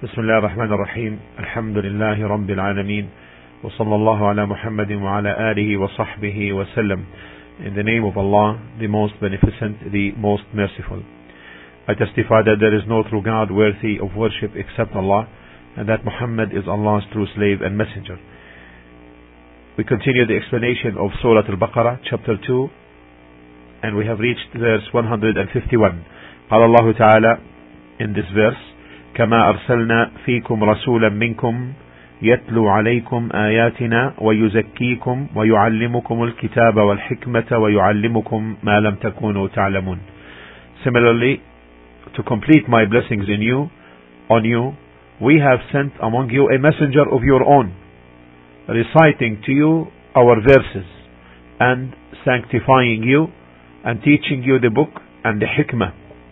بسم الله الرحمن الرحيم الحمد لله رب العالمين وصلى الله على محمد وعلى آله وصحبه وسلم. In the name of Allah, the most beneficent, the most merciful. I testify that there is no true God worthy of worship except Allah, and that Muhammad is Allah's true slave and messenger. We continue the explanation of Surah Al-Baqarah, chapter 2, and we have reached verse 151. قال الله تعالى in this verse, كما أرسلنا فيكم رسولا منكم يتلو عليكم آياتنا ويزكيكم ويعلمكم الكتاب والحكمة ويعلمكم ما لم تكونوا تعلمون. Similarly, to complete my blessings on you, we have sent among you a messenger of your own, reciting to you our verses and sanctifying you and teaching you the book and the hikmah,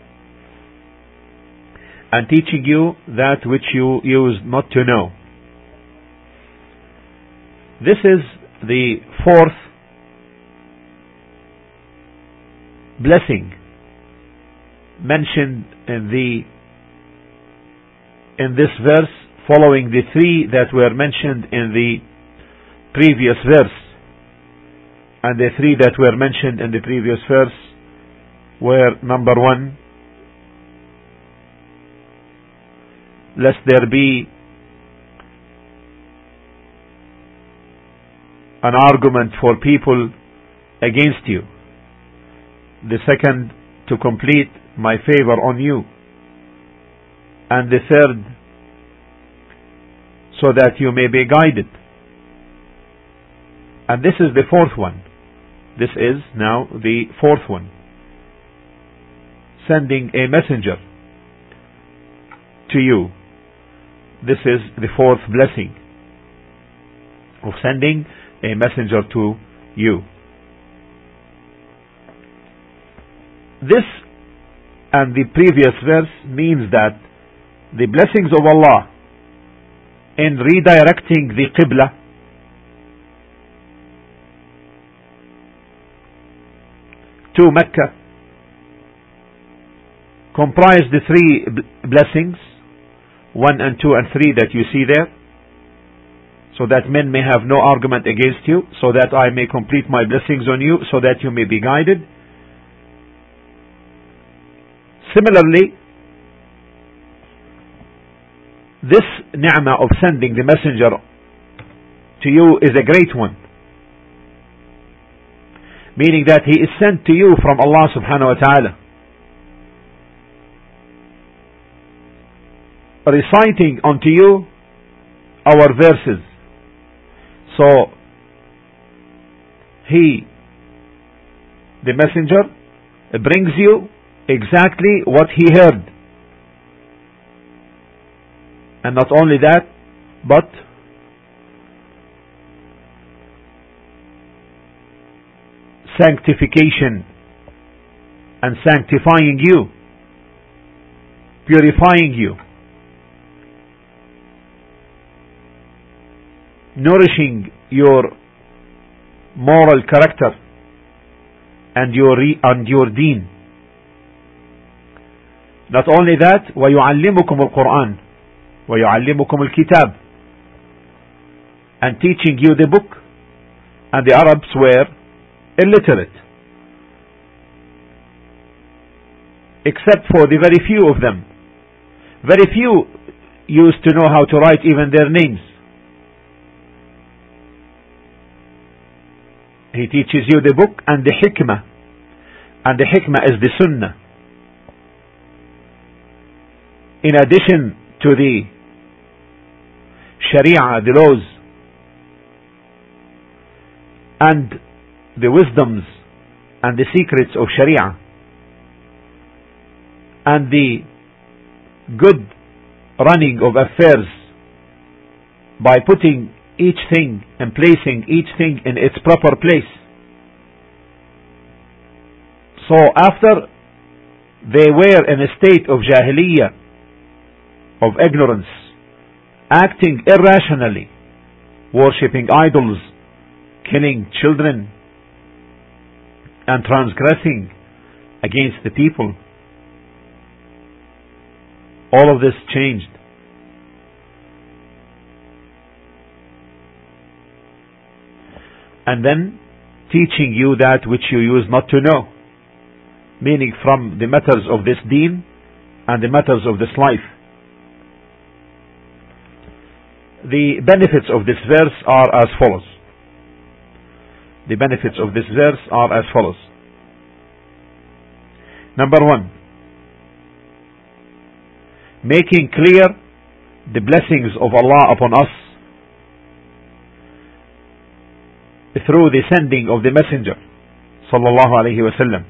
and teaching you that which you used not to know. This is the fourth blessing mentioned in this verse, following the three that were mentioned in the previous verse. And the three that were mentioned in the previous verse were: number one, lest there be an argument for people against you. The second, to complete my favor on you. And the third, so that you may be guided. And this is the fourth one. This is now the fourth one. Sending a messenger to you. This is the fourth blessing of sending a messenger to you. This and the previous verse means that the blessings of Allah in redirecting the Qibla to Mecca comprise the three blessings, 1 and 2 and 3 that you see there, so that men may have no argument against you, so that I may complete my blessings on you, so that you may be guided. Similarly, this ni'mah of sending the messenger to you is a great one, meaning that he is sent to you from Allah subhanahu wa ta'ala, reciting unto you our verses. So he, the messenger, brings you exactly what he heard. And not only that, but sanctification and sanctifying you, purifying you, nourishing your moral character and your deen. Not only that, وَيُعَلِّمُكُمُ الْقُرْآنِ وَيُعَلِّمُكُمُ الْكِتَابِ, and teaching you the book. And the Arabs were illiterate, except for the very few of them. Very few used to know how to write even their names. He teaches you the book and the hikmah. And the hikmah is the sunnah. In addition to the sharia, the laws, and the wisdoms and the secrets of sharia, and the good running of affairs by putting each thing and placing each thing in its proper place. So after they were in a state of jahiliyyah, of ignorance, acting irrationally, worshipping idols, killing children, and transgressing against the people, all of this changed and then teaching you that which you used not to know, meaning from the matters of this deen and the matters of this life. The benefits of this verse are as follows. The benefits of this verse are as follows. Number 1, making clear the blessings of Allah upon us through the sending of the Messenger sallallahu alaihi wasallam.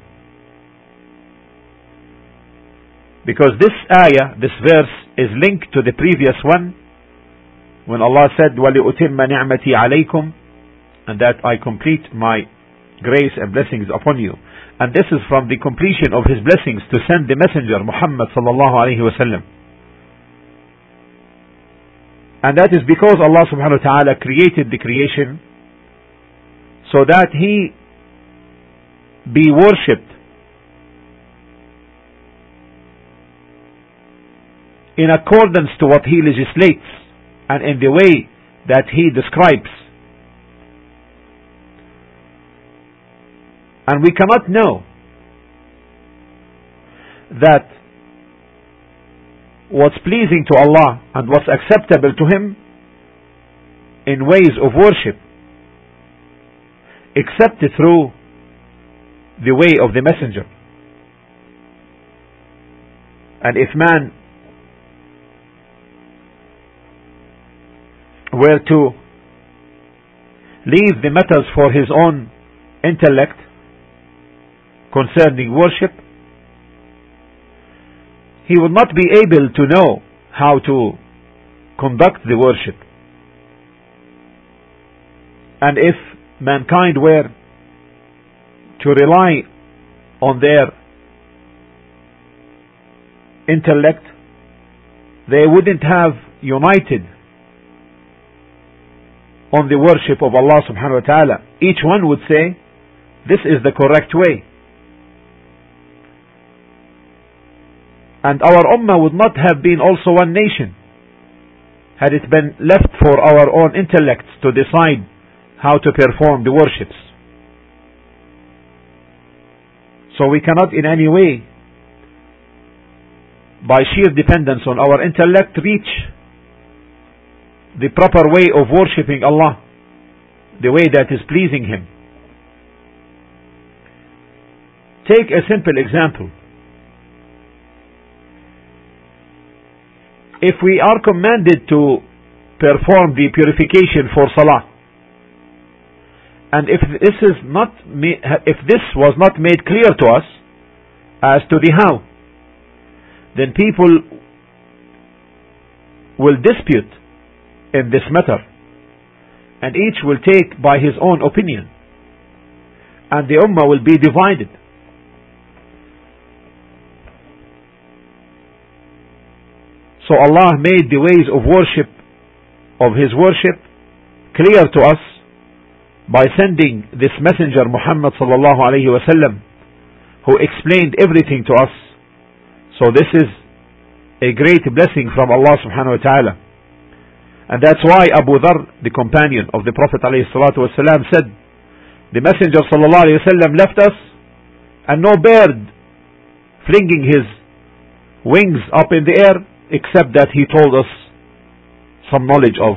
Because this ayah, this verse, is linked to the previous one when Allah said وَلِأُتِمَّ نِعْمَتِي عَلَيْكُمْ, and that I complete my grace and blessings upon you. And this is from the completion of His blessings to send the Messenger Muhammad sallallahu alaihi wasallam. And that is because Allah subhanahu wa ta'ala created the creation so that He be worshipped in accordance to what He legislates and in the way that He describes. And we cannot know that what's pleasing to Allah and what's acceptable to Him in ways of worship except through the way of the Messenger. And if man were to leave the matters for his own intellect concerning worship, he would not be able to know how to conduct the worship. And if mankind were to rely on their intellect, they wouldn't have united on the worship of Allah subhanahu wa ta'ala. Each one would say, this is the correct way. And our ummah would not have been also one nation had it been left for our own intellects to decide how to perform the worships. So we cannot in any way, by sheer dependence on our intellect, reach the proper way of worshipping Allah, the way that is pleasing Him. Take a simple example. If we are commanded to perform the purification for Salah, and if this was not made clear to us as to the how, then people will dispute in this matter, and each will take by his own opinion, and the ummah will be divided. So Allah made the ways of worship, of His worship, clear to us by sending this messenger Muhammad sallallahu alaihi wasallam, who explained everything to us. So this is a great blessing from Allah subhanahu wa ta'ala. And that's why Abu Dharr, the companion of the Prophet alayhi salatu wasallam, said, the messenger sallallahu alaihi wasallam left us, and no bird flinging his wings up in the air, except that he told us some knowledge of.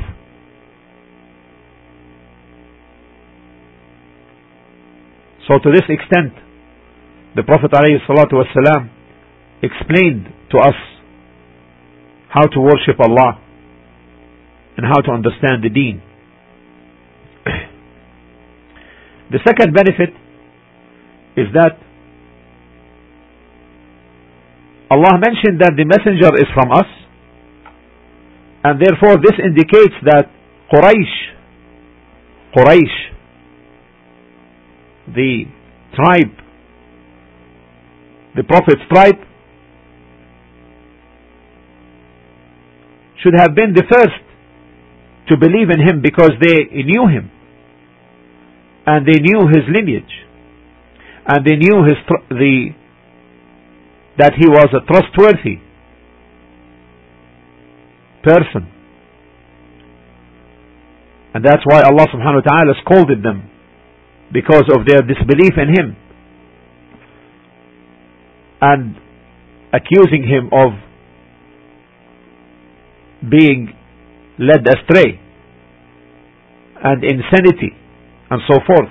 So to this extent, the Prophet ﷺ explained to us how to worship Allah and how to understand the deen. The second benefit is that Allah mentioned that the messenger is from us, and therefore this indicates that Quraysh, the tribe, the Prophet's tribe, should have been the first to believe in him, because they knew him, and they knew his lineage, and they knew that he was a trustworthy person. And that's why Allah subhanahu wa ta'ala scolded them because of their disbelief in him and accusing him of being led astray and insanity and so forth.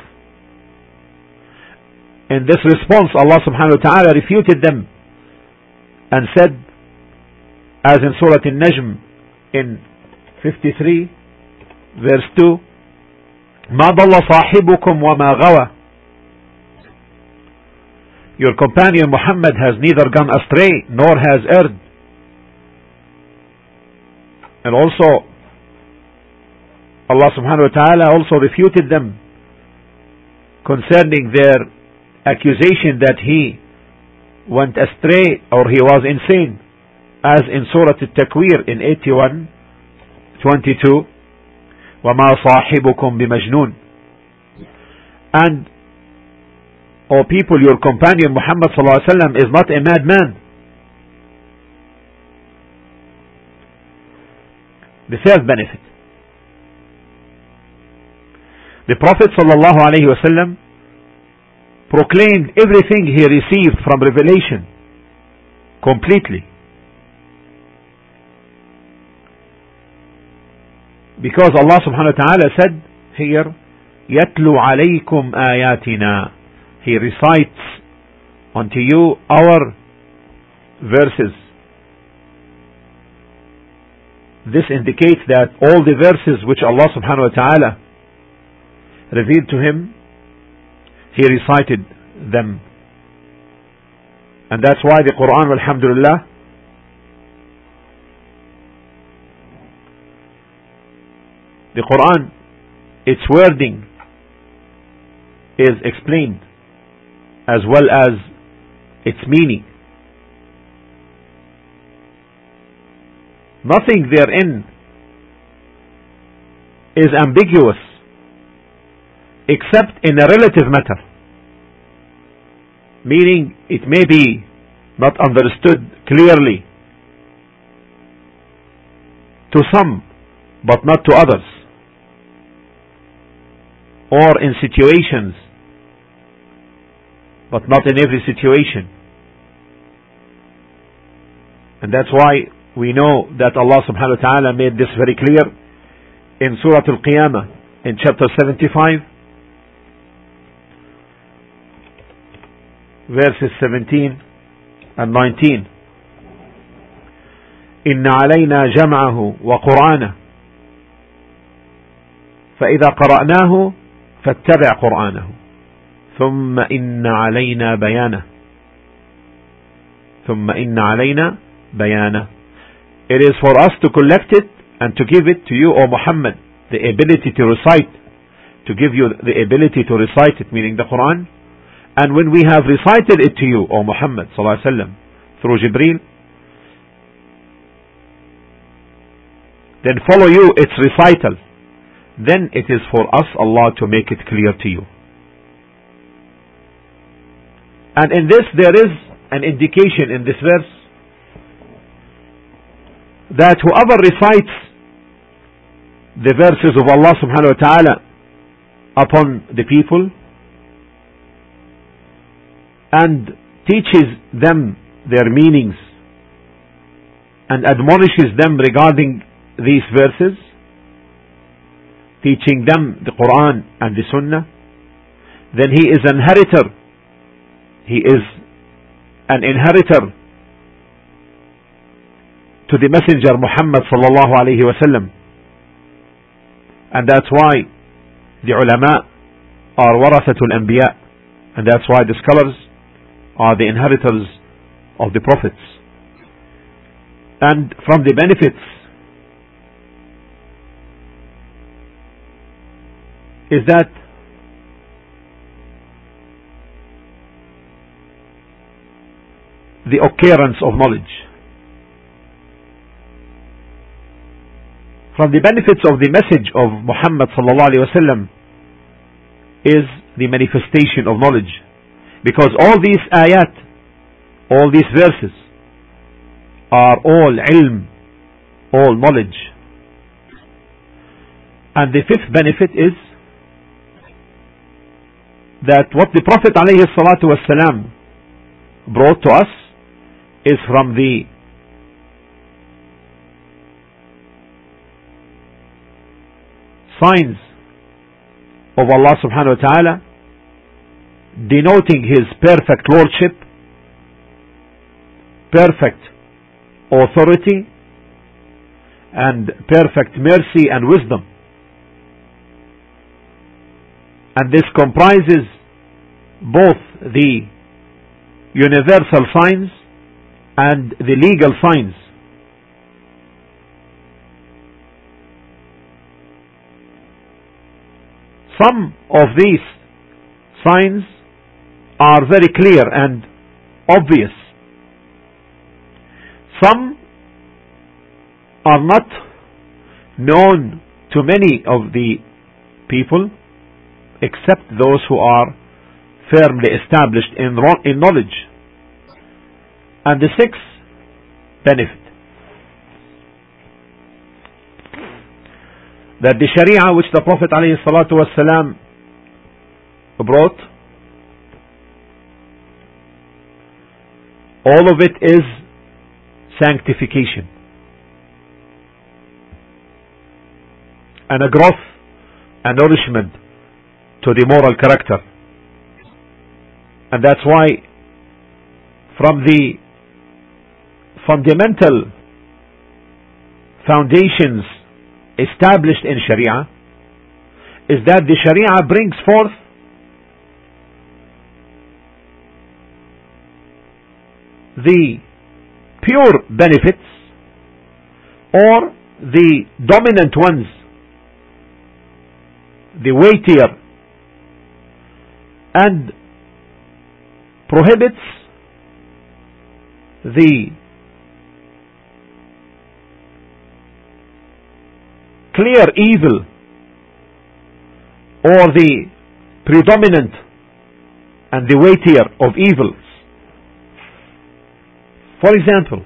In this response, Allah subhanahu wa ta'ala refuted them and said, as in Surah An-Najm in 53 verse 2, مَا ضَلَّ صَاحِبُكُمْ وَمَا غَوَى. Your companion Muhammad has neither gone astray nor has erred. And also Allah subhanahu wa ta'ala also refuted them concerning their accusation that he went astray or he was insane, as in Surah At-Takwir in 81:22, وَمَا صَاحِبُكُمْ بِمَجْنُونَ. And, O people, your companion Muhammad sallallahu alaihi wasallam is not a madman. The third benefit, the Prophet sallallahu alaihi wasallam proclaimed everything he received from revelation completely, because Allah subhanahu wa ta'ala said here, يَتْلُو عَلَيْكُمْ آيَاتِنَا. He recites unto you our verses. This indicates that all the verses which Allah subhanahu wa ta'ala revealed to him, he recited them. And that's why the Quran, alhamdulillah, the Quran, its wording is explained as well as its meaning. Nothing therein is ambiguous except in a relative matter, meaning it may be not understood clearly to some but not to others, or in situations but not in every situation. And that's why we know that Allah subhanahu wa ta'ala made this very clear in Surah Al-Qiyamah in chapter 75 verses 17 and 19. إن علينا جمعه وقرآنه فإذا قرأناه فاتبع قرآنه ثم إن علينا بيانه ثم إن علينا بيانه. It is for us to collect it and to give it to you, O Muhammad, the ability to recite, to give you the ability to recite it, meaning the Quran. And when we have recited it to you, O Muhammad sallallahu alaihi wasallam, through Jibreel, then follow you its recital. Then it is for us, Allah, to make it clear to you. And in this there is an indication in this verse that whoever recites the verses of Allah subhanahu wa ta'ala upon the people and teaches them their meanings and admonishes them regarding these verses, teaching them the Quran and the Sunnah, then he is an inheritor. He is an inheritor to the Messenger Muhammad sallallahu alayhi wasallam. And that's why the ulama are warathatul anbiya, and that's why the scholars are the inheritors of the prophets. And from the benefits is that the occurrence of knowledge. From the benefits of the message of Muhammad sallallahu alaihi wasallam is the manifestation of knowledge, because all these ayat, all these verses are all ilm, all knowledge. And the fifth benefit is that what the Prophet ﷺ brought to us is from the signs of Allah subhanahu wa ta'ala, denoting His perfect lordship, perfect authority, and perfect mercy and wisdom. And this comprises both the universal signs and the legal signs. Some of these signs are very clear and obvious. Some are not known to many of the people except those who are firmly established in knowledge. And the sixth benefit, that the Sharia which the Prophet ﷺ brought, all of it is sanctification and a growth and nourishment to the moral character. And that's why from the fundamental foundations established in Sharia is that the Sharia brings forth the pure benefits, or the dominant ones, the weightier, and prohibits the clear evil or the predominant and the weightier of evils. For example,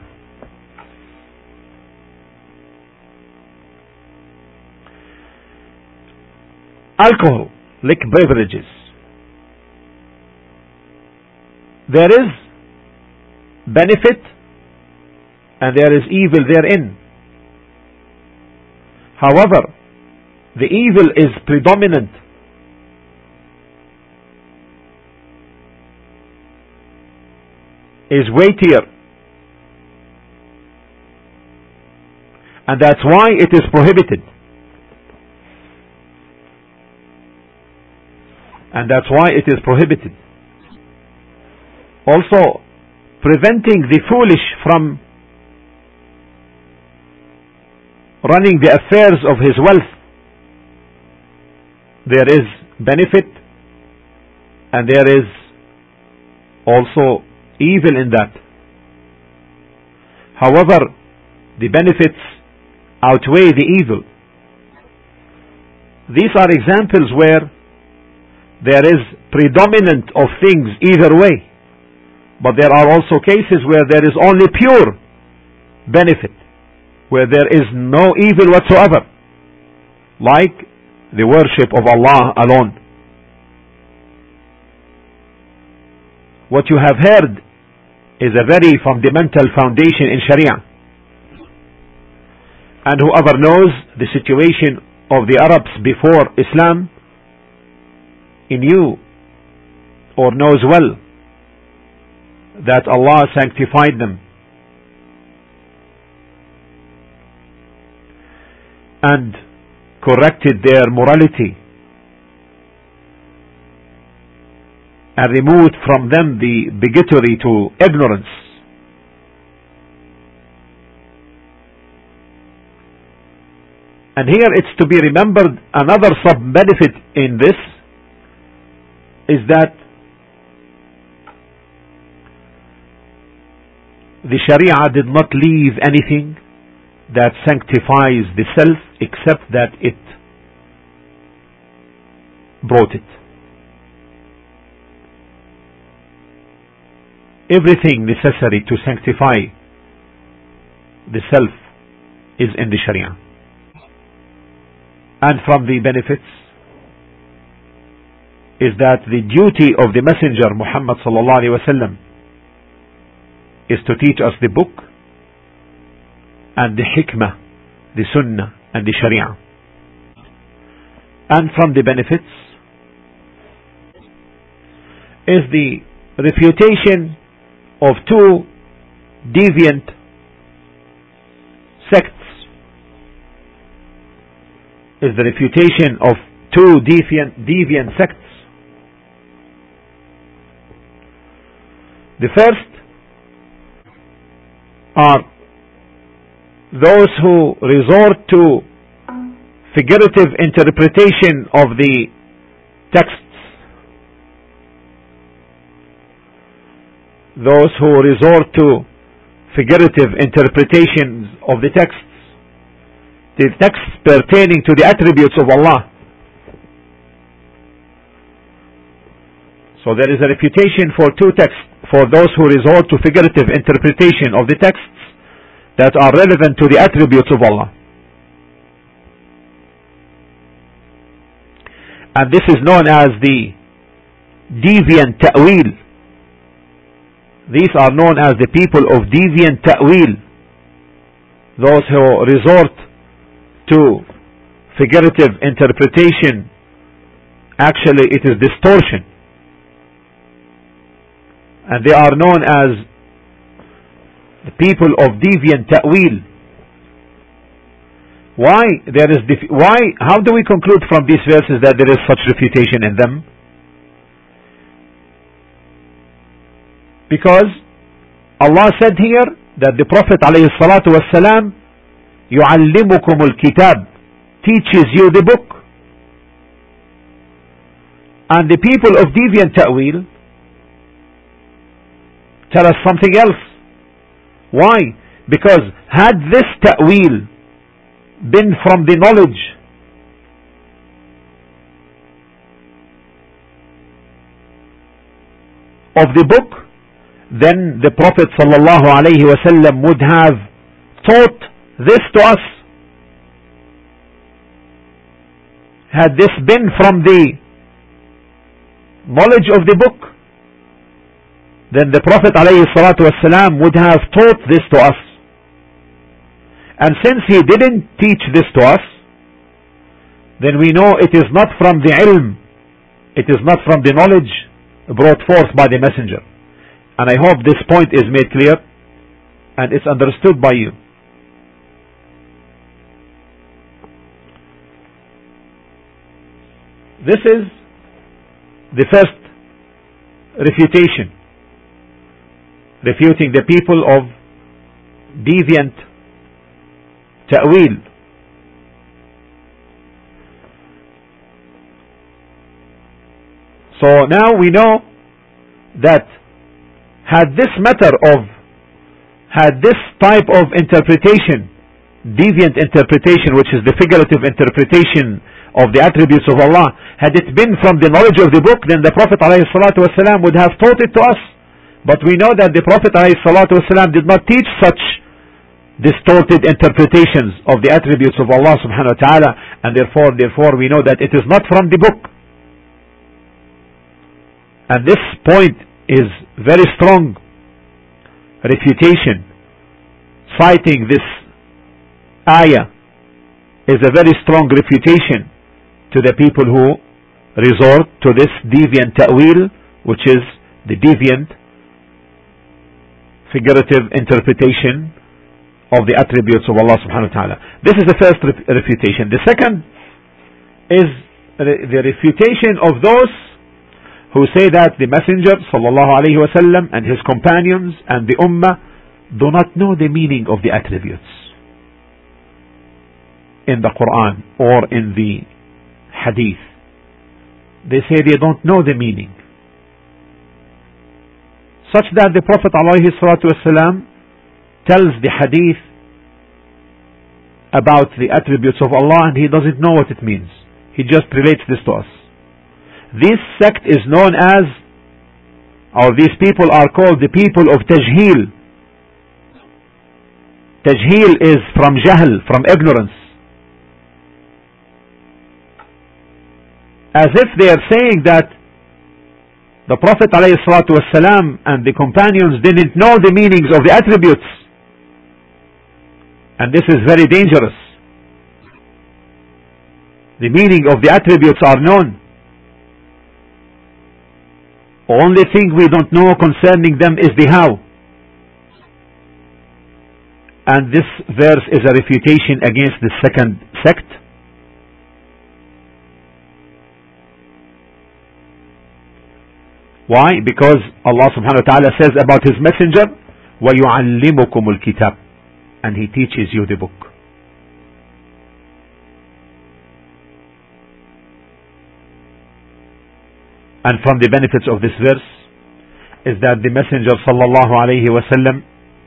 alcohol, like beverages, there is benefit and there is evil therein. However, the evil is predominant, is weightier, and that's why it is prohibited. And that's why it is prohibited. Also, preventing the foolish from running the affairs of his wealth, there is benefit and there is also evil in that. However, the benefits outweigh the evil. These are examples where there is predominant of things either way, but there are also cases where there is only pure benefit, where there is no evil whatsoever, like the worship of Allah alone. What you have heard is a very fundamental foundation in Sharia, and whoever knows the situation of the Arabs before Islam, he knew or knows well that Allah sanctified them and corrected their morality and removed from them the bigotry to ignorance. And here it's to be remembered another sub-benefit in this is that the Sharia did not leave anything that sanctifies the self except that it brought it. Everything necessary to sanctify the self is in the Sharia. And from the benefits is that the duty of the Messenger Muhammad sallallahu alaihi wasallam is to teach us the book and the hikmah, the sunnah and the sharia. And from the benefits is the refutation of two deviant sects. Is the refutation of two deviant sects. The first are those who resort to figurative interpretation of the texts. Those who resort to figurative interpretations of the texts. The texts pertaining to the attributes of Allah. So there is a refutation for two texts, for those who resort to figurative interpretation of the texts that are relevant to the attributes of Allah. And this is known as the deviant ta'wil. These are known as the people of deviant ta'wil. Those who resort to figurative interpretation, actually it is distortion. And they are known as the people of deviant ta'wil. How do we conclude from these verses that there is such refutation in them? Because Allah said here that the Prophet ﷺ يُعَلِّمُكُمُ الْكِتَابِ, teaches you the book. And the people of deviant ta'wil tell us something else. Why? Because had this ta'wil been from the knowledge of the book, then the Prophet ﷺ would have taught this to us. Had this been from the knowledge of the book, then the Prophet ﷺ would have taught this to us. And since he didn't teach this to us, then we know it is not from the ilm, it is not from the knowledge brought forth by the messenger. And I hope this point is made clear and it's understood by you. This is the first refutation, refuting the people of deviant ta'wil. So now we know that had this type of interpretation, deviant interpretation, which is the figurative interpretation of the attributes of Allah, had it been from the knowledge of the book, then the Prophet ﷺ would have taught it to us. But we know that the Prophet ﷺ did not teach such distorted interpretations of the attributes of Allah subhanahu wa ta'ala, and therefore we know that it is not from the book. And this point is very strong refutation. Citing this ayah is a very strong refutation to the people who resort to this deviant ta'wil, which is the deviant figurative interpretation of the attributes of Allah subhanahu wa ta'ala. This is the first refutation. The second is the refutation of those who say that the Messenger sallallahu alaihi wasallam and his companions and the Ummah do not know the meaning of the attributes in the Quran or in the Hadith. They say they don't know the meaning, such that the Prophet alayhi salatu wasalam tells the Hadith about the attributes of Allah and he doesn't know what it means. He just relates this to us. This sect is known as, or these people are called the people of Tajheel. Tajheel is from Jahl, from ignorance. As if they are saying that The Prophet ﷺ and the companions didn't know the meanings of the attributes. And this is very dangerous. The meaning of the attributes are known. Only thing we don't know concerning them is the how. And this verse is a refutation against the second sect. Why? Because Allah subhanahu wa ta'ala says about His messenger, وَيُعَلِّمُكُمُ الْكِتَابِ, and He teaches you the book. And from the benefits of this verse is that the messenger sallallahu alayhi wa sallam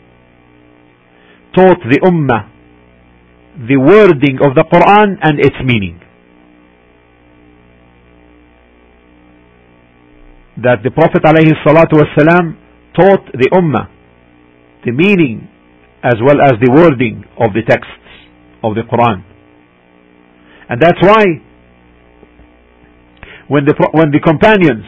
taught the ummah the wording of the Quran and its meaning. That the Prophet alayhi salatu wasalam taught the ummah the meaning as well as the wording of the texts of the Quran. And that's why when the companions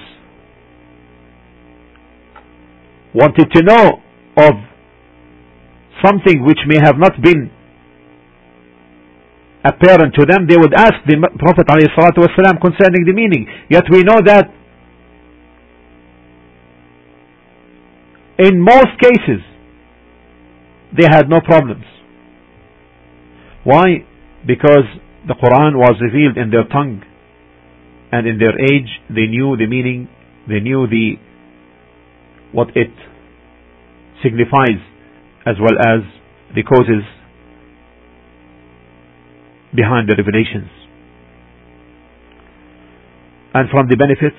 wanted to know of something which may have not been apparent to them, they would ask the Prophet ﷺ concerning the meaning. Yet we know that in most cases they had no problems. Why? Because the Quran was revealed in their tongue, and in their age they knew the meaning, they knew what it signifies, as well as the causes behind the revelations. And from the benefits,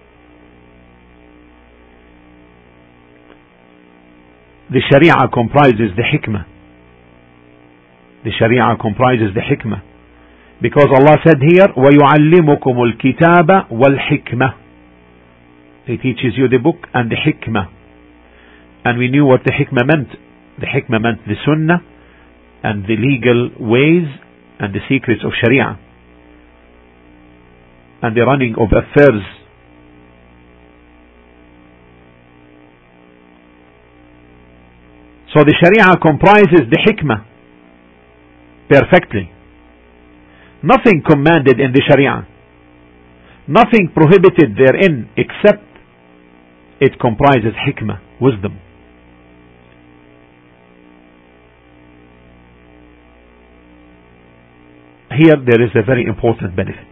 the Sharia comprises the hikmah. The Sharia comprises the hikmah. Because Allah said here, وَيُعَلِّمُكُمُ الْكِتَابَ وَالْحِكْمَةِ. He teaches you the book and the hikmah. And we knew what the hikmah meant. The hikmah meant the sunnah and the legal ways and the secrets of Sharia and the running of affairs. So the Sharia comprises the hikmah perfectly. Nothing commanded in the Sharia, nothing prohibited therein, except it comprises hikmah, wisdom. Here there is a very important benefit.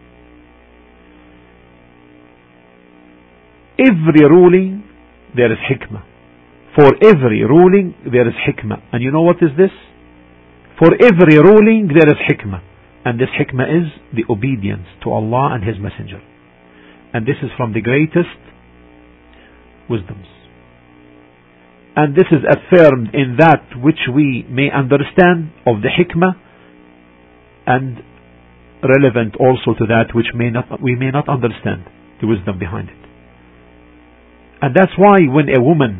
Every ruling there is hikmah. For every ruling there is hikmah. And you know what is this? For every ruling there is hikmah. And this hikmah is the obedience to Allah and His Messenger. And this is from the greatest wisdoms. And this is affirmed in that which we may understand of the hikmah, and relevant also to that which we may not understand the wisdom behind it. And that's why when a woman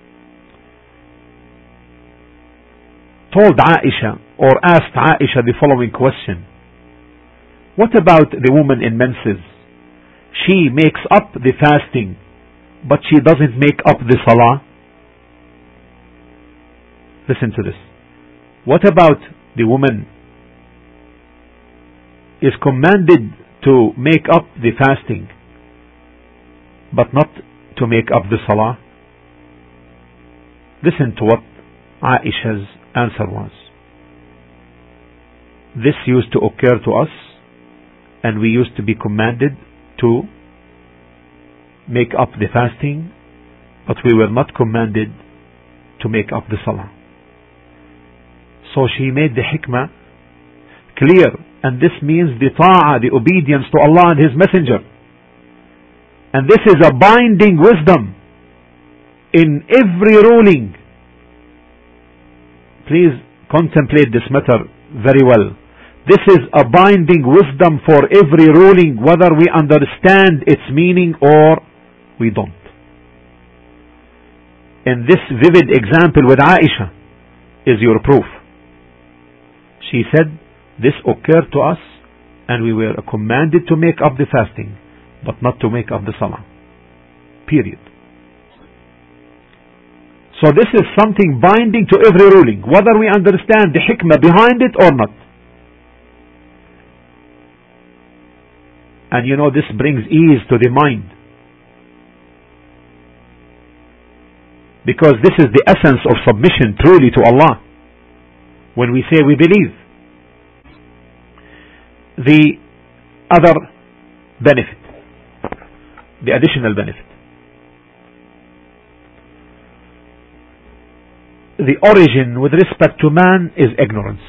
told Aisha or asked Aisha the following question, what about the woman in menses? She makes up the fasting, but she doesn't make up the salah. Listen to this. What about the woman is commanded to make up the fasting, but not to make up the salah? Listen to what Aisha's answer was. This used to occur to us, and we used to be commanded to make up the fasting, but we were not commanded to make up the salah. So she made the hikmah clear, and this means the ta'ah, the obedience to Allah and His Messenger. And this is a binding wisdom in every ruling. Please contemplate this matter very well. This is a binding wisdom for every ruling, whether we understand its meaning or we don't. And this vivid example with Aisha is your proof. She said, this occurred to us, and we were commanded to make up the fasting, but not to make up the salah. Period. So this is something binding to every ruling, whether we understand the hikmah behind it or not. And you know, this brings ease to the mind. Because this is the essence of submission truly to Allah. When we say we believe. The other benefit, the additional benefit. The origin with respect to man is ignorance.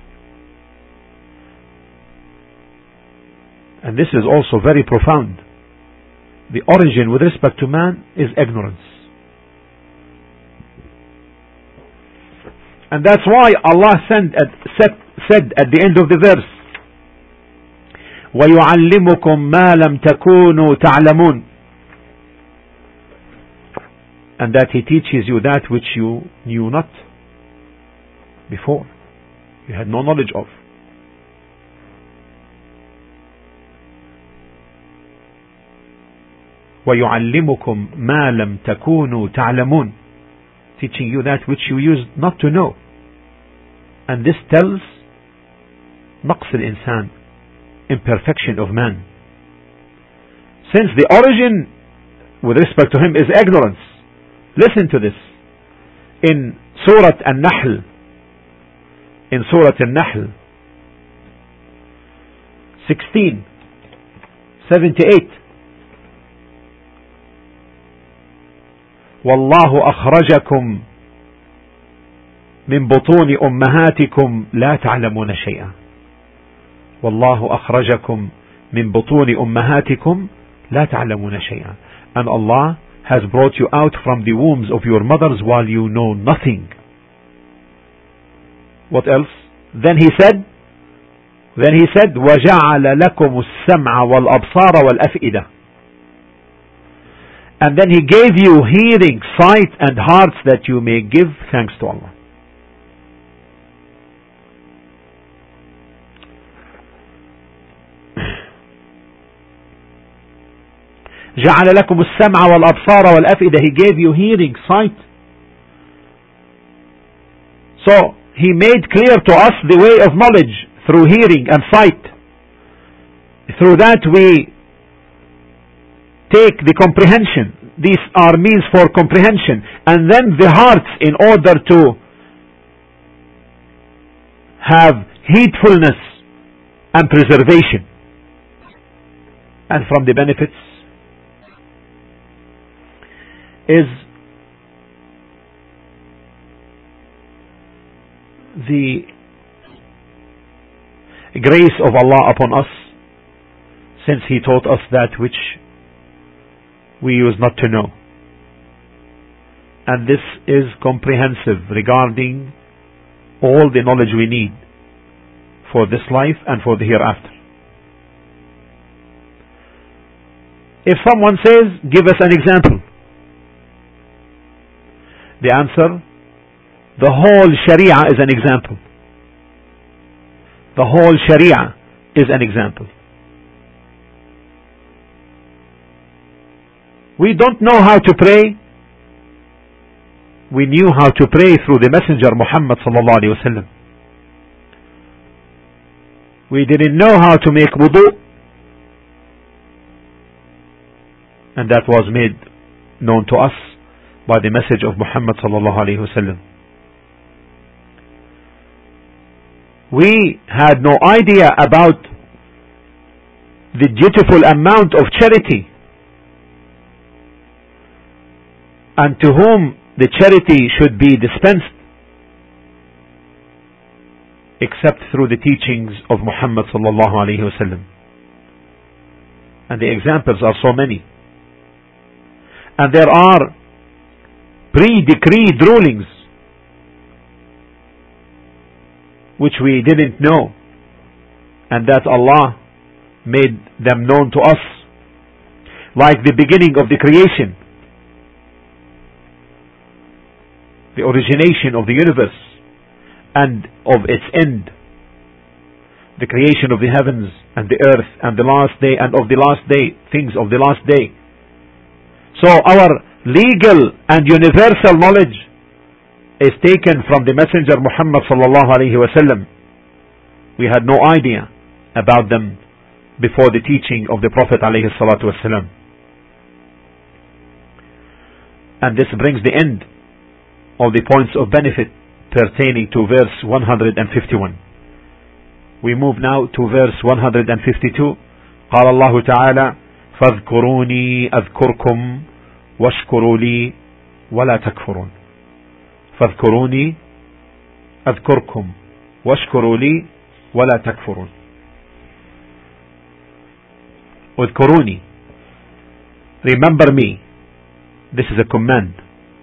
And this is also very profound. The origin with respect to man is ignorance. And that's why Allah said at the end of the verse, وَيُعَلِّمُكُم مَا لَمْ تَكُونُوا تَعْلَمُونَ. And that He teaches you that which you knew not before. You had no knowledge of. وَيُعَلِّمُكُم مَا لَمْ تَكُونُوا تَعْلَمُونَ. Teaching you that which you used not to know. And this tells نقص الإنسان, imperfection of man. Since the origin with respect to him is ignorance. Listen to this. In Surah An-Nahl, in Surah An-Nahl 16:78, والله أخرجكم من بطون أمهاتكم لا تعلمون شيئا. والله أخرجكم من بطون أمهاتكم لا تعلمون شيئا. And Allah has brought you out from the wombs of your mothers while you know nothing. What else? Then he said وَجَعَلَ لَكُمُ السَّمْعَ وَالْأَبْصَارَ وَالْأَفْئِدَةَ. And then He gave you hearing, sight and hearts that you may give thanks to Allah. جعل لكم السمع والأبصار والأفئدة. He gave you hearing, sight. So He made clear to us the way of knowledge through hearing and sight. Through that we take the comprehension. These are means for comprehension. And then the hearts, in order to have heedfulness and preservation. And from the benefits is the grace of Allah upon us, since He taught us that which we used not to know. And this is comprehensive regarding all the knowledge we need for this life and for the hereafter. If someone says, give us an example, the answer, the whole Sharia is an example. The whole Sharia is an example. We don't know how to pray. We knew how to pray through the Messenger Muhammad sallallahu alaihi wasallam. We didn't know how to make wudu, and that was made known to us by the message of Muhammad sallallahu alaihi wasallam. We had no idea about the dutiful amount of charity, and to whom the charity should be dispensed, except through the teachings of Muhammad sallallahu alaihi wasallam. And the examples are so many. And there are pre-decreed rulings which we didn't know, and that Allah made them known to us, like the beginning of the creation, the origination of the universe and of its end, the creation of the heavens and the earth and the last day and of the last day, things of the last day, So our legal and universal knowledge is taken from the Messenger Muhammad sallallahu alaihi wasallam. We had no idea about them before the teaching of the Prophet alayhi salatu wasallam. And this brings the end of the points of benefit pertaining to verse 151. We move now to verse 152. قال الله تعالى فاذكروني أذكركم واشكروا لي ولا تكفرون. فاذكروني أذكركم واشكروا لي ولا تكفرون. اذكروني, remember me. This is a command.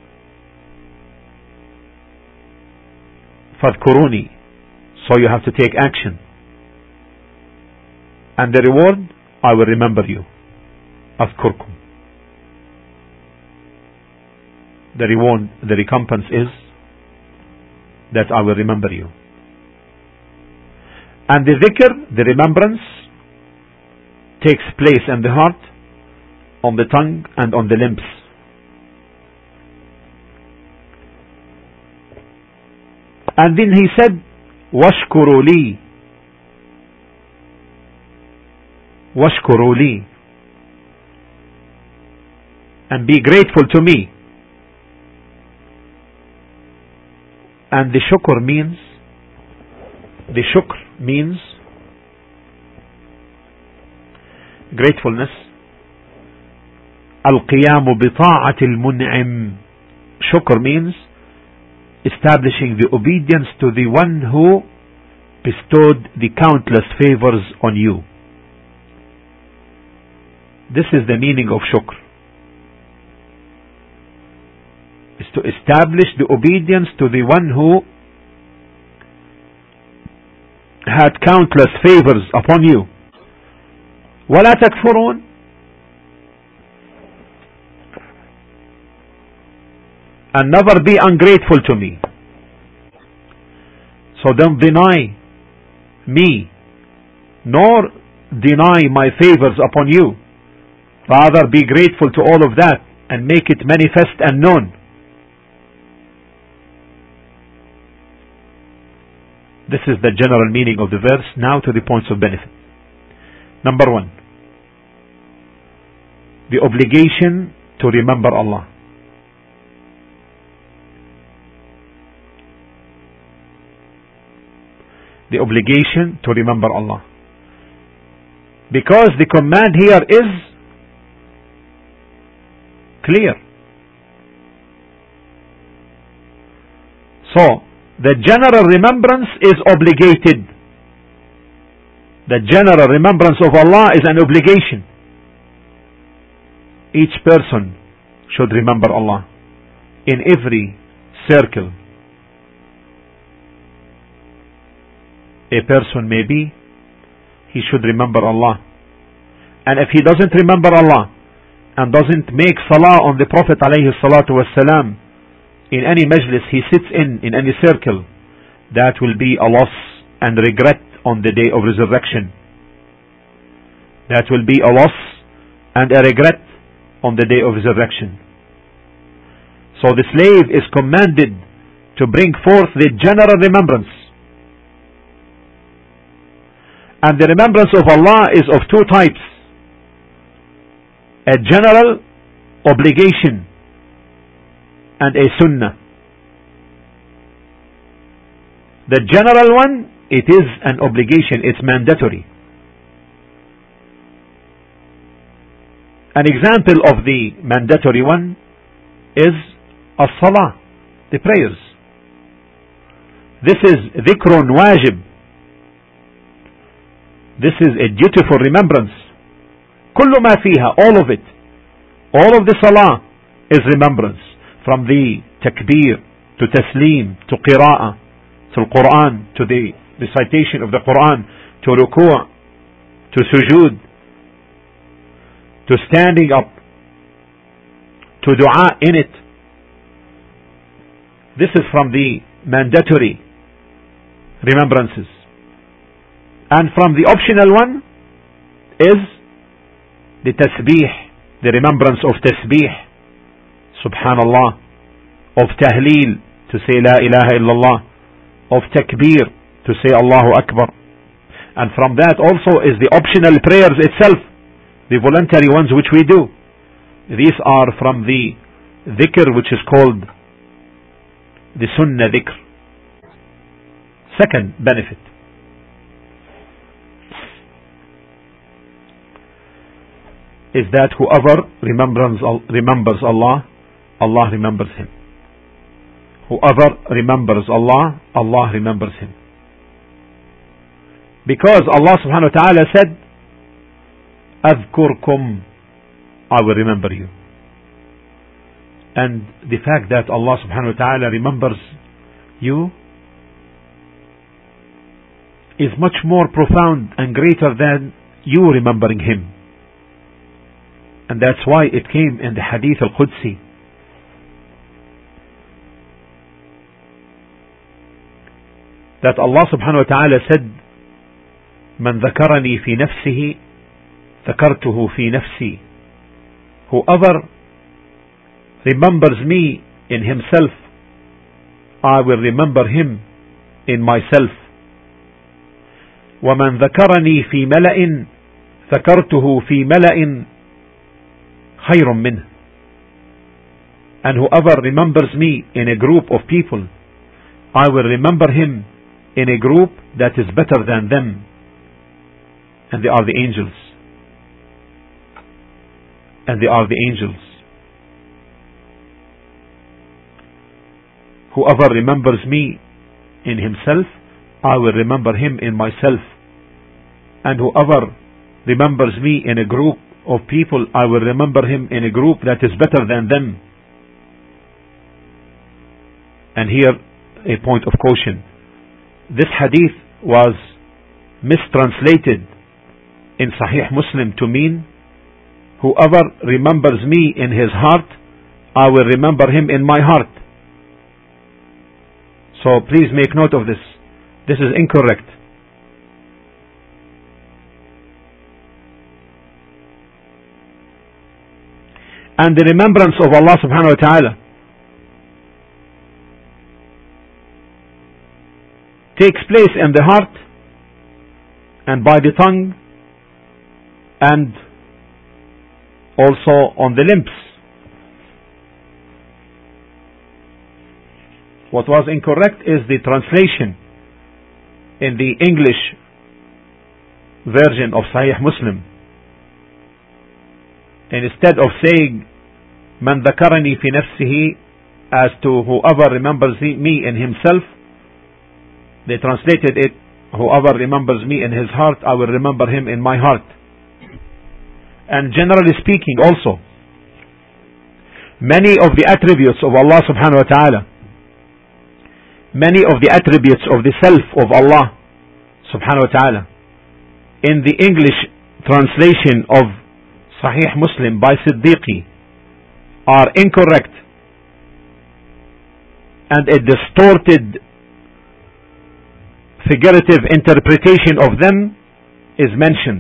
فاذكروني, so you have to take action. And the reward, I will remember you. أذكركم. The reward, the recompense is that I will remember you. And the dhikr, the remembrance, takes place in the heart, on the tongue and on the limbs. And then he said, وَاشْكُرُوا لِي. وَاشْكُرُوا لِي. And be grateful to me. And the shukr means gratefulness. القيام بطاعة المنعم. Shukr means establishing the obedience to the one who bestowed the countless favors on you. This is the meaning of shukr. Is to establish the obedience to the one who had countless favors upon you. ولا تكفرون. And never be ungrateful to me. So don't deny me, nor deny my favors upon you. Rather be grateful to all of that and make it manifest and known. This is the general meaning of the verse. Now to the points of benefit. Number 1. The obligation to remember Allah. The obligation to remember Allah. Because the command here is clear. So, the general remembrance is obligated. The general remembrance of Allah is an obligation. Each person should remember Allah in every circle. A person may be, he should remember Allah. And if he doesn't remember Allah and doesn't make salah on the Prophet alayhi salatu wasalam in any majlis he sits in any circle, that will be a loss and regret on the day of resurrection. That will be a loss and a regret on the day of resurrection. So the slave is commanded to bring forth the general remembrance. And the remembrance of Allah is of two types. A general obligation and a sunnah. The general one, it is an obligation, it's mandatory. An example of the mandatory one is as-salah, the prayers. This is dhikrun wajib. This is a dutiful remembrance. كل ما فيها, all of it. All of the salah is remembrance. From the takbir to taslim to qira'ah to Quran to the recitation of the Quran to ruku' to sujood to standing up to dua in it. This is from the mandatory remembrances. And from the optional one is the tasbih the remembrance of tasbih, subhanallah, of tahleel, to say la ilaha illallah, of takbir, to say Allahu Akbar. And from that also is the optional prayers itself, the voluntary ones which we do. These are from the dhikr which is called the sunnah dhikr. Second benefit, is that whoever remembers Allah, Allah remembers him. Whoever remembers Allah, Allah remembers him. Because Allah subhanahu wa ta'ala said, أذكركم, I will remember you. And the fact that Allah subhanahu wa ta'ala remembers you is much more profound and greater than you remembering him. And that's why it came in the Hadith al-Qudsi that Allah subhanahu wa ta'ala said, من ذكرني في نفسه ذكرته في نفسي. Whoever remembers me in himself, I will remember him in myself. ومن ذكرني في ملأ ذكرته في ملأ خير منه. And whoever remembers me in a group of people, I will remember him in a group that is better than them. And they are the angels. And they are the angels. Whoever remembers me in himself, I will remember him in myself. And whoever remembers me in a group of people, I will remember him in a group that is better than them. And here a point of caution. This hadith was mistranslated in Sahih Muslim to mean, whoever remembers me in his heart, I will remember him in my heart. So please make note of this. This is incorrect. And the remembrance of Allah subhanahu wa ta'ala takes place in the heart and by the tongue and also on the limbs. What was incorrect is the translation in the English version of Sahih Muslim. And instead of saying Man dhakarani fi nafsihi, as to whoever remembers me in himself, they translated it, whoever remembers me in his heart, I will remember him in my heart. And generally speaking also, many of the attributes of Allah subhanahu wa ta'ala, many of the attributes of the self of Allah subhanahu wa ta'ala, in the English translation of Sahih Muslim by Siddiqi, are incorrect, and a distorted figurative interpretation of them is mentioned.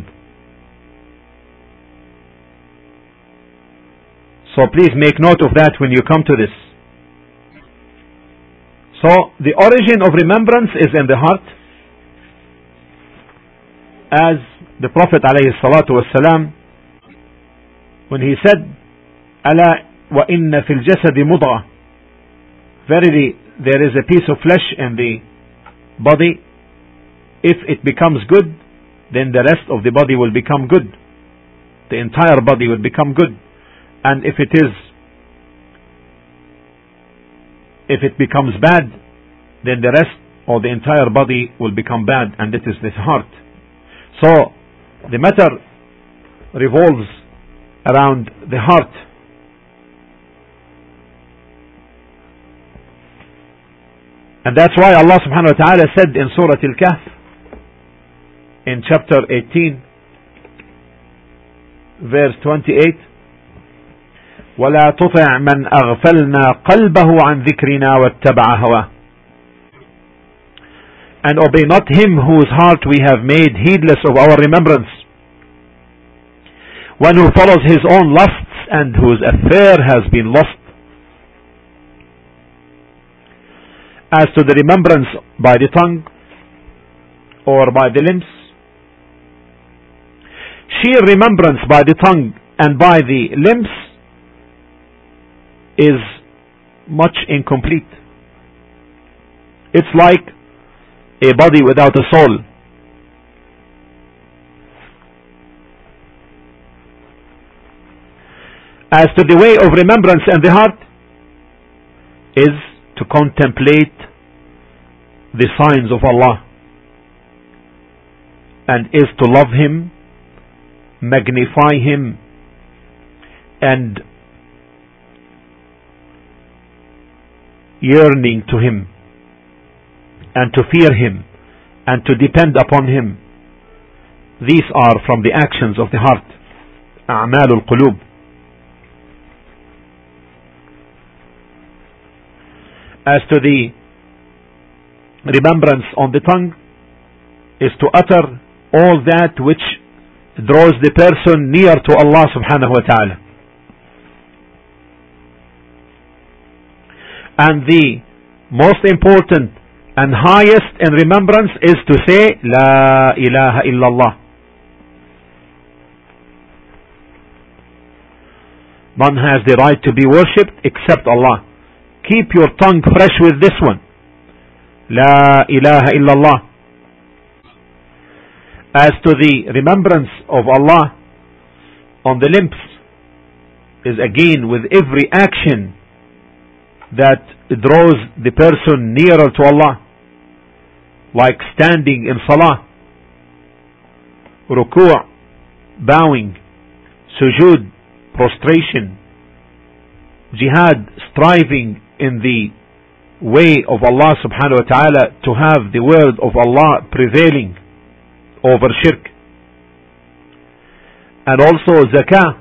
So please make note of that when you come to this. So the origin of remembrance is in the heart, as the Prophet ﷺ, when he said, "Ala wa inna fil jasadi mudghah," verily there is a piece of flesh in the body. If it becomes good, then the rest of the body will become good. The entire body will become good. And if it becomes bad, then the rest or the entire body will become bad, and it is this heart. So the matter revolves around the heart. And that's why Allah subhanahu wa ta'ala said in Surah Al-Kahf, in chapter 18, verse 28, وَلَا تُطِعْ مَنْ أَغْفَلْنَا قَلْبَهُ عَنْ ذِكْرِنَا وَاتَّبَعَ هَوَاهُ. And obey not him whose heart we have made heedless of our remembrance, one who follows his own lusts and whose affair has been lost. As to the remembrance by the tongue or by the limbs, sheer remembrance by the tongue and by the limbs is much incomplete. It's like a body without a soul. As to the way of remembrance in the heart is to contemplate the signs of Allah and is to love Him, magnify Him, and yearning to Him, and to fear Him, and to depend upon Him. These are from the actions of the heart, أعمال القلوب. As to the remembrance on the tongue, is to utter all that which draws the person near to Allah subhanahu wa ta'ala. And the most important and highest in remembrance is to say La ilaha illallah. None has the right to be worshipped except Allah. Keep your tongue fresh with this one. La ilaha illallah. As to the remembrance of Allah on the limbs, is again with every action that draws the person nearer to Allah, like standing in salah, ruku', bowing, sujood, prostration, jihad, striving in the way of Allah subhanahu wa ta'ala to have the word of Allah prevailing over shirk. And also zakah,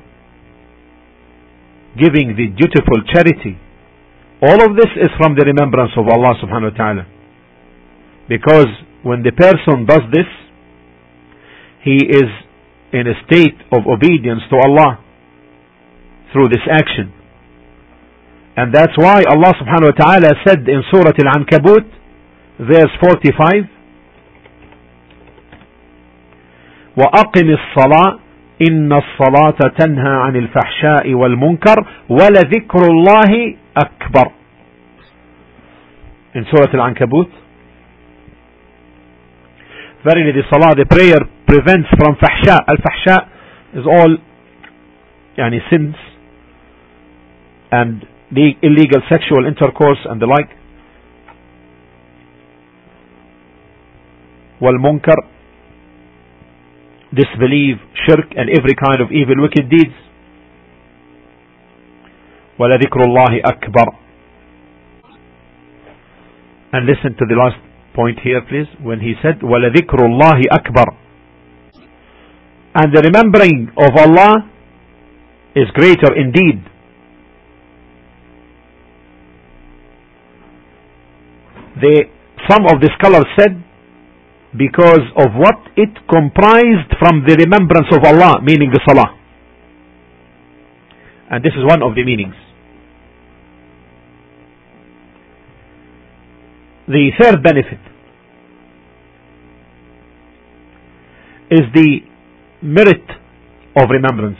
giving the dutiful charity. All of this is from the remembrance of Allah subhanahu wa ta'ala. Because when the person does this, he is in a state of obedience to Allah through this action. And that's why Allah subhanahu wa ta'ala said in Surah Al-Ankabut, verse 45, وَأَقِمِ الصَّلَاةَ إِنَّ الصَّلَاةَ تَنْهَى عَنِ الْفَحْشَاءِ وَالْمُنْكَرِ وَلَذِكْرُ اللَّهِ أَكْبَرُ. In Surah Al-Ankabut, verily the salah, the prayer, prevents from fahsha. Al-fahsha is all sins and the illegal sexual intercourse and the like. Wal-munkar, disbelief, shirk, and every kind of evil, wicked deeds. وَلَذِكْرُ اللَّهِ أَكْبَرُ. And listen to the last point here, please, when he said وَلَذِكْرُ اللَّهِ أَكْبَرُ. And the remembering of Allah is greater indeed. Some of the scholars said because of what it comprised from the remembrance of Allah, meaning the salah. And this is one of the meanings. The third benefit is the merit of remembrance.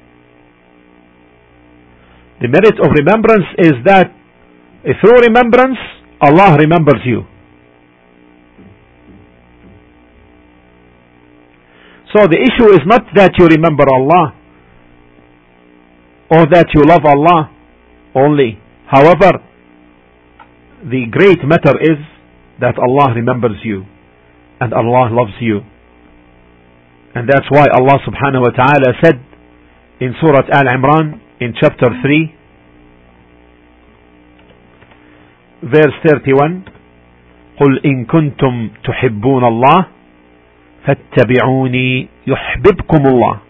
The merit of remembrance is that through remembrance, Allah remembers you. So the issue is not that you remember Allah or that you love Allah only. However, the great matter is that Allah remembers you and Allah loves you. And that's why Allah subhanahu wa ta'ala said in Surah Al-Imran in chapter 3 verse 31, قُلْ إِن كُنْتُمْ تُحِبُّونَ اللَّهَ فَاتَّبِعُونِي يُحْبِبْكُمُ اللَّهُ.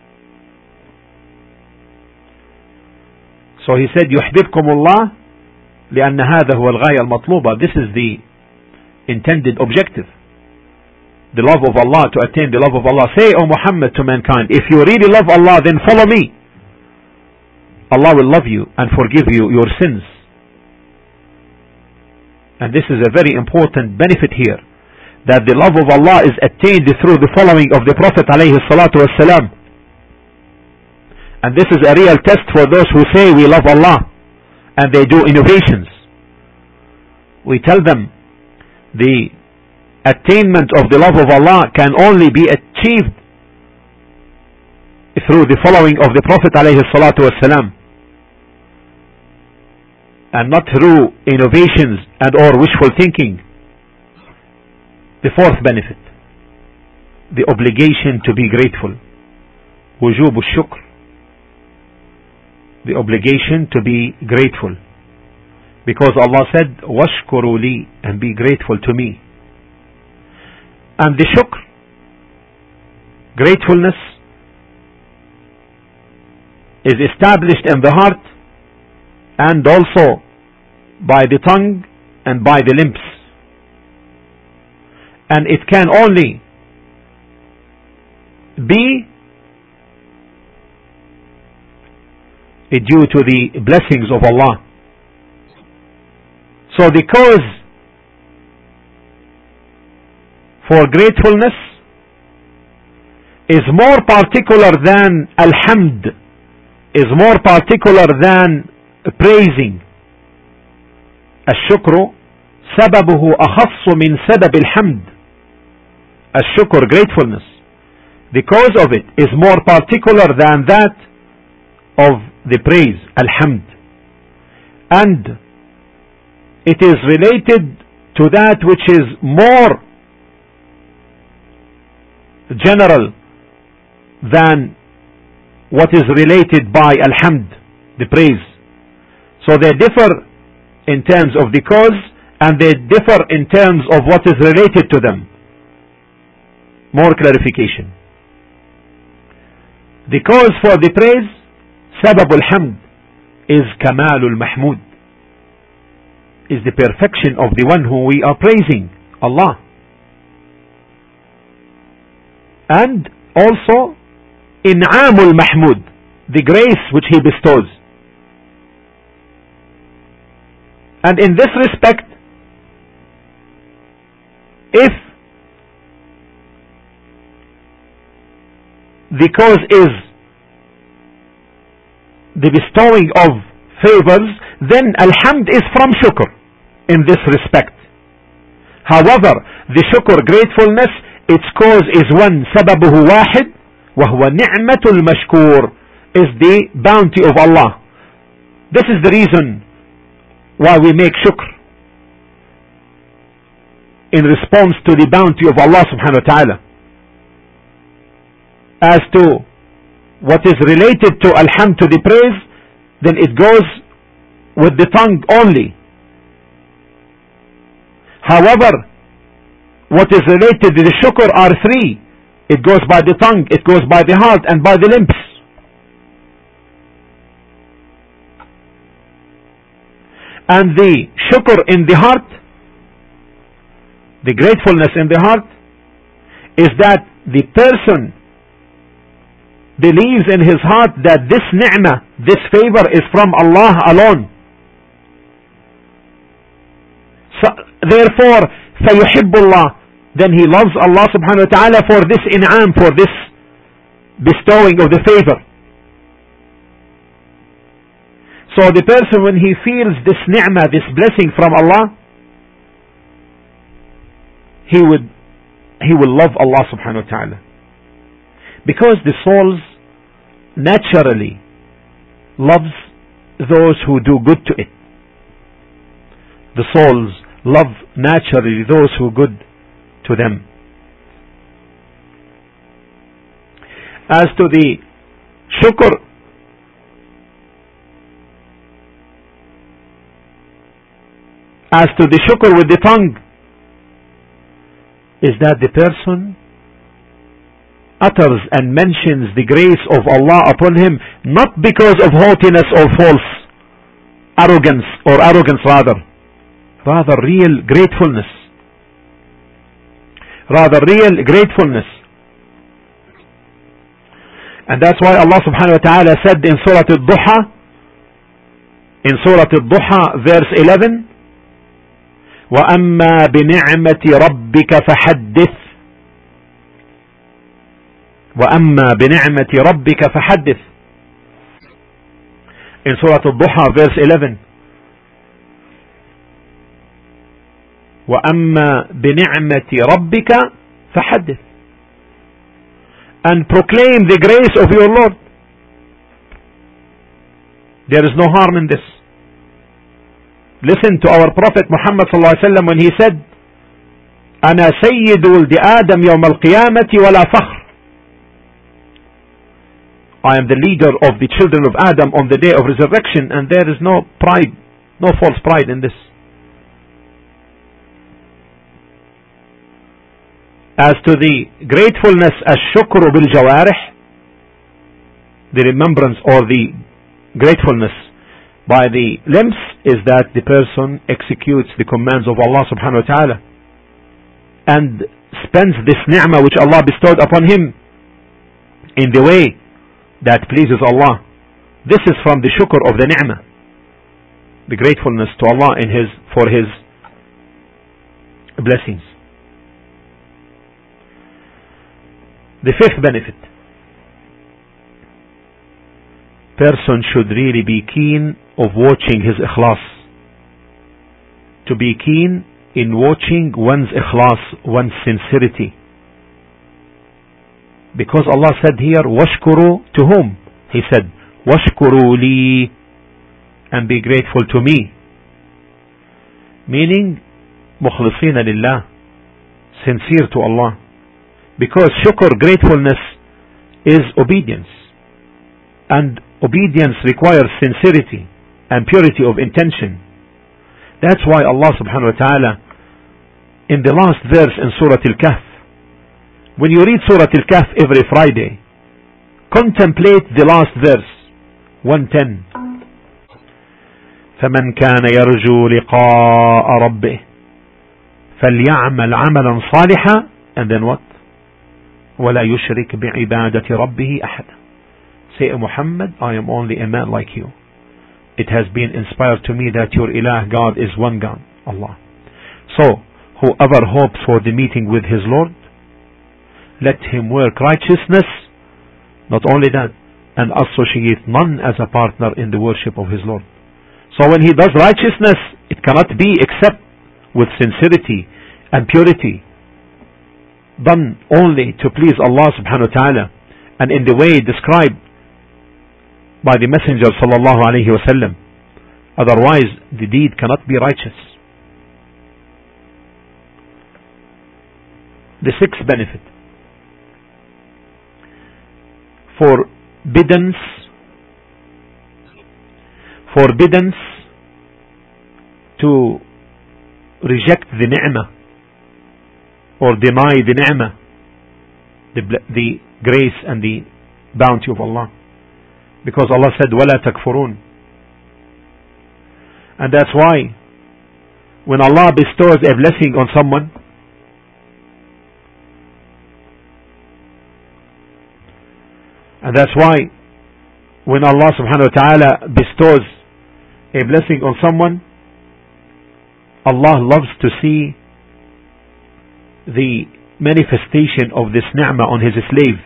So he said يُحْبِبْكُمُ اللَّهُ لأن هذا هو الغاية المطلوبة. This is the intended objective, the love of Allah, to attain the love of Allah. Say, O Muhammad, to mankind, if you really love Allah, then follow me. Allah will love you and forgive you your sins. And this is a very important benefit here, that the love of Allah is attained through the following of the Prophet alayhi salatu wasalam. And this is a real test for those who say we love Allah and they do innovations. We tell them the attainment of the love of Allah can only be achieved through the following of the Prophet alayhi salatu wasalam, and not through innovations and or wishful thinking. The fourth benefit, the obligation to be grateful. Wujub al-shukr. The obligation to be grateful. Because Allah said, washkuru li, and be grateful to me. And the shukr, gratefulness, is established in the heart and also by the tongue and by the limbs. And it can only be due to the blessings of Allah. So the cause for gratefulness is more particular than alhamd, is more particular than praising. الشكر سببه أخص من سبب الحمد. الشكر, gratefulness, the cause of it is more particular than that of the praise, alhamd. And it is related to that which is more general than what is related by alhamd, the praise. So they differ in terms of the cause, and they differ in terms of what is related to them. More clarification. The cause for the praise, sababul hamd, is kamalul mahmud, is the perfection of the one who we are praising, Allah. And also in'amul mahmud, the grace which He bestows. And in this respect, if the cause is the bestowing of favors, then alhamd is from shukr in this respect. However, the shukr, gratefulness, its cause is one, sababuhu wahid, وهو نعمة المشكور, is the bounty of Allah. This is the reason why we make shukr, in response to the bounty of Allah subhanahu wa ta'ala. As to what is related to alhamd, to the praise, then it goes with the tongue only. However, what is related to the shukr are three. It goes by the tongue, it goes by the heart, and by the limbs. And the shukr in the heart, the gratefulness in the heart, is that the person believes in his heart that this ni'mah, this favor, is from Allah alone. So, therefore, فَيُحِبُّ اللَّهِ, then he loves Allah subhanahu wa ta'ala for this in'am, for this bestowing of the favor. So the person, when he feels this ni'mah, this blessing from Allah, he will love Allah subhanahu wa ta'ala. Because the souls naturally loves those who do good to it. The souls love naturally those who good to them. As to the shukr, with the tongue, is that the person utters and mentions the grace of Allah upon him, not because of haughtiness or false arrogance, rather real gratefulness. And that's why Allah subhanahu wa ta'ala said in Surah Al-Duha, In Surah Al-Duha, verse 11, وَأَمَّا بِنِعْمَةِ رَبِّكَ فَحَدِّثْ. وَأَمَّا بِنِعْمَةِ رَبِّكَ فَحَدِّثْ. In Surah Al-Duha, verse 11, وَأَمَّا بِنِعْمَةِ رَبِّكَ فَحَدِّثْ. And proclaim the grace of your Lord. There is no harm in this. Listen to our Prophet Muhammad sallallahu alaihi wasallam when he said, أنا سيد ولد آدم يوم القيامة ولا فخر. I am the leader of the children of Adam on the day of resurrection, and there is no pride, no false pride in this. As to the gratefulness, الشكر بالجوارح, the remembrance or the gratefulness by the limbs, is that the person executes the commands of Allah subhanahu wa ta'ala and spends this ni'mah which Allah bestowed upon him in the way that pleases Allah. This is from the shukr of the ni'mah, the gratefulness to Allah for his blessings. The fifth benefit: person should really be keen of watching his ikhlas. To be keen in watching one's ikhlas, one's sincerity. Because Allah said here, washkuru, to whom? He said, washkuru li, and be grateful to me. Meaning, mukhlisina lillah, sincere to Allah. Because shukr, gratefulness, is obedience. And obedience requires sincerity and purity of intention. That's why Allah subhanahu wa ta'ala, in the last verse in Surah Al-Kahf, when you read Surah Al-Kahf every Friday, contemplate the last verse, 110. فَمَنْ كَانَ يَرْجُو لِقَاءَ رَبِّهِ فَلْيَعْمَلْ عَمَلًا صَالِحًا. And then what? وَلَا يُشْرِكْ بِعِبَادَةِ رَبِّهِ أَحَدًا. Say, Muhammad, I am only a man like you. It has been inspired to me that your ilah, God, is one God, Allah. So, whoever hopes for the meeting with his Lord, let him work righteousness, not only that, and associate none as a partner in the worship of his Lord. So when he does righteousness, it cannot be except with sincerity and purity, done only to please Allah subhanahu wa ta'ala, and in the way described by the Messenger sallallahu alayhi wa sallam. Otherwise, the deed cannot be righteous. The sixth benefit: forbiddance to reject the ni'mah or deny the ni'mah, the grace and the bounty of Allah. Because Allah said, وَلَا تَكْفُرُونَ. And that's why when Allah bestows a blessing on someone, and that's why when Allah subhanahu wa ta'ala bestows a blessing on someone, Allah loves to see the manifestation of this ni'mah on his slave.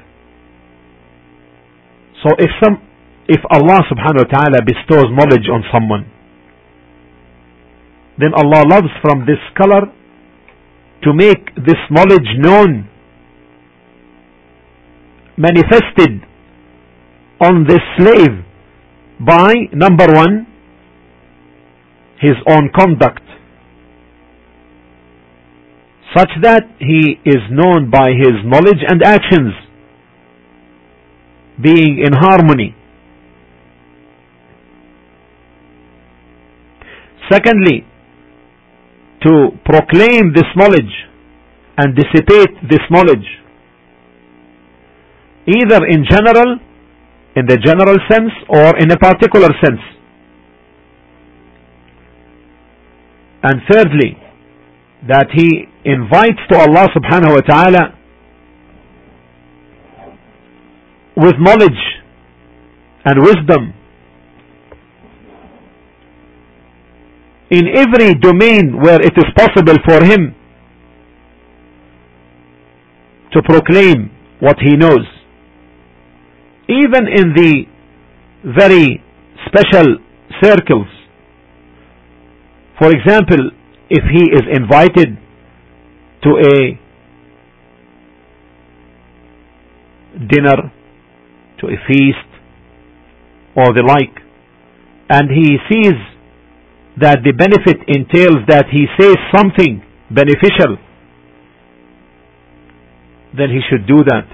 So if Allah subhanahu wa ta'ala bestows knowledge on someone, then Allah loves from this scholar to make this knowledge known, manifested on this slave by, number one, his own conduct, such that he is known by his knowledge and actions being in harmony. Secondly, to proclaim this knowledge and dissipate this knowledge, either in general, in the general sense, or in a particular sense. And thirdly, that he invites to Allah subhanahu wa ta'ala with knowledge and wisdom in every domain where it is possible for him to proclaim what he knows, even in the very special circles. For example, if he is invited to a dinner, to a feast, or the like, and he sees that the benefit entails that he says something beneficial, then he should do that.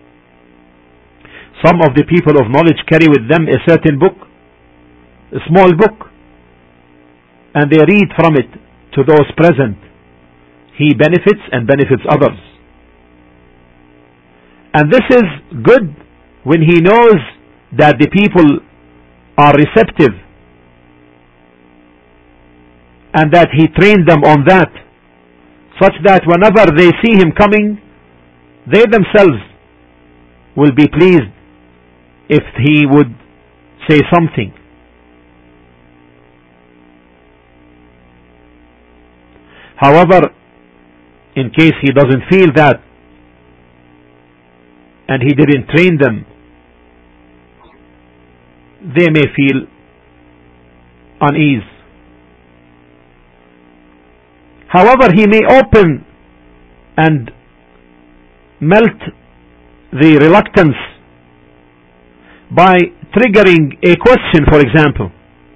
Some of the people of knowledge carry with them a certain book, a small book, and they read from it to those present. He benefits and benefits others. And this is good when he knows that the people are receptive and that he trained them on that, such that whenever they see him coming, they themselves will be pleased if he would say something. However, in case he doesn't feel that and he didn't train them, they may feel unease. However, he may open and melt the reluctance by triggering a question, for example.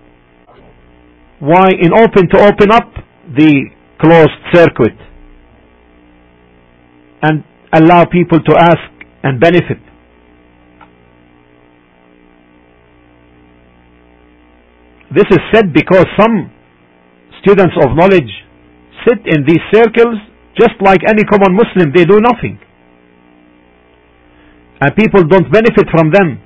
Why to open up the closed circuit and allow people to ask and benefit. This is said because some students of knowledge sit in these circles just like any common Muslim. They do nothing, and people don't benefit from them.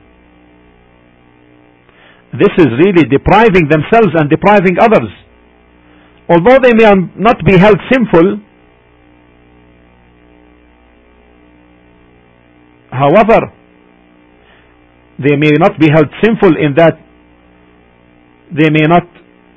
This is really depriving themselves and depriving others. Although they may not be held sinful, however, they may not be held sinful in that they may not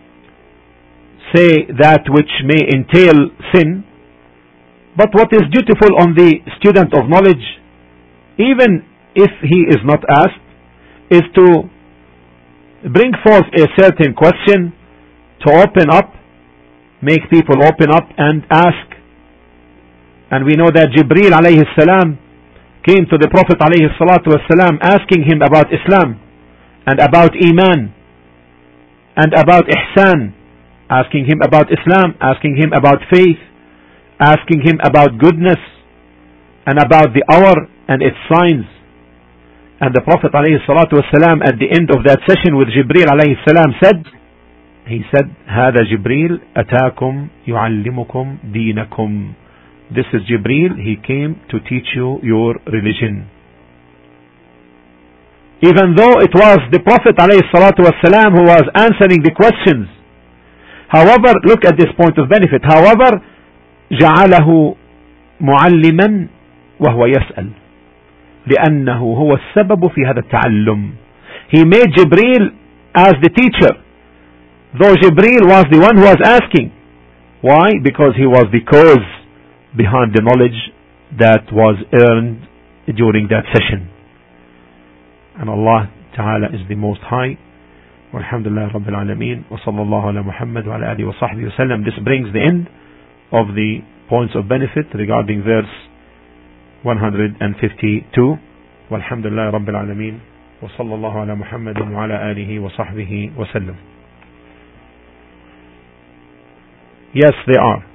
say that which may entail sin. But what is dutiful on the student of knowledge, even if he is not asked, is to bring forth a certain question, to open up, make people open up and ask. And we know that Jibreel alayhi salam came to the Prophet alayhi salatu wasalam asking him about Islam and about Iman and about Ihsan, asking him about Islam, asking him about faith, asking him about goodness and about the hour and its signs. And the Prophet alayhi salatu wasalam at the end of that session with Jibreel alayhi salam said, هذا جبريل أتاكم يعلمكم دينكم. This is Jibreel, he came to teach you your religion. Even though it was the Prophet ﷺ who was answering the questions. However, look at this point of benefit. However, جعله معلما وهو يسأل لأنه هو السبب في هذا التعلم. He made Jibreel as the teacher, though Jibreel was the one who was asking. Why? Because he was the cause behind the knowledge that was earned during that session. And Allah Ta'ala is the Most High. Walhamdulillah Rabbil Alameen. Wa sallallahu ala Muhammad wa ala alihi wa sahbihi wa sallam. This brings the end of the points of benefit regarding verse 152. Walhamdulillah Rabbil Alameen. Wa sallallahu ala Muhammad wa ala alihi wa sahbihi wa sallam. Yes, they are.